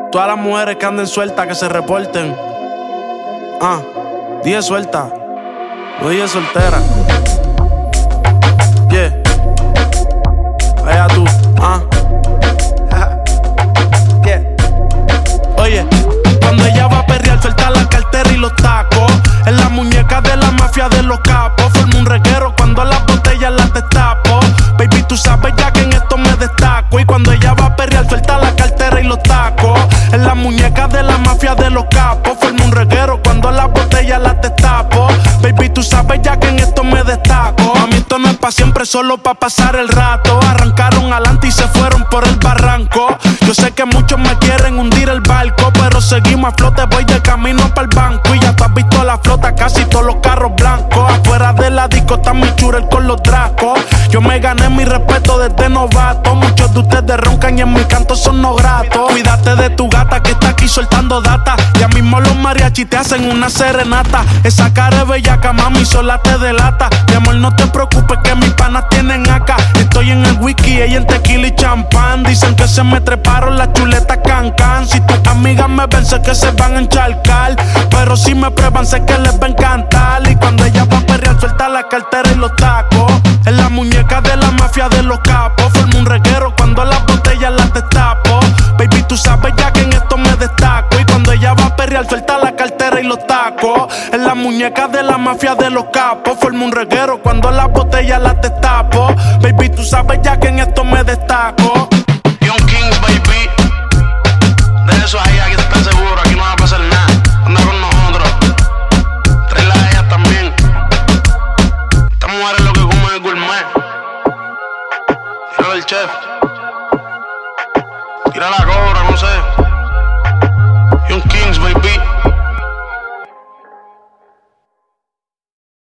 Todas las mujeres que anden sueltas que se reporten. Dije suelta, no dije soltera. Yeah. Allá tú, yeah. Oye, cuando ella va a perrear, suelta la cartera y los tacos. En la muñeca de la mafia de los capos. Forma un reguero cuando las botellas las destapo. Baby, tú sabes ya que en esto me destaco. Y cuando ella va a perrear, suelta la cartera y los tacos. En la muñeca de la mafia de los capos. Forma un reguero cuando las botellas las destapo. Baby, tú sabes ya que en esto me destaco. A mí esto no es pa' siempre, solo pa' pasar el rato. Arrancaron adelante y se fueron por el barranco. Yo sé que muchos me quieren hundir el barco, pero seguimos a flote, voy de camino para el banco. Y ya tú has visto la flota, casi todos los carros blancos. Afuera de la disco está mi churel con los dracos. Yo me gané mi respeto desde novato. Muchos de ustedes roncan y en mi canto son no gratos. Cuídate de tu gata que está aquí soltando data. Ya mismo los mariachis te hacen una serenata. Esa cara de bellaca, mami, sola te delata. Mi amor, no te preocupes que mis panas tienen acá. Estoy en el whisky, ella en tequila y champán. Dicen que se me treparon las chuletas cancan. Si tus amigas me ven, sé que se van a encharcar. Pero si me prueban, sé que les va a encantar. Y cuando ella va a perrear, suelta la cartera y los tacos. En la muñeca de la mafia de los capos. Forma un reguero cuando las botellas las destapo. Baby, tú sabes ya que en esto me destaco. Y cuando ella va a perrear, suelta la cartera y los tacos. En la muñeca de la mafia de los capos. Forma un reguero cuando las botellas las destapo. Baby, tú sabes ya que en esto me destaco. Young King, baby. De eso allá que estás seguro, aquí no va a pasar nada. Anda con nosotros. Tráela a ella también. Esta mujer es lo que come el gourmet. Tírala el chef. Tira la cobra, no sé.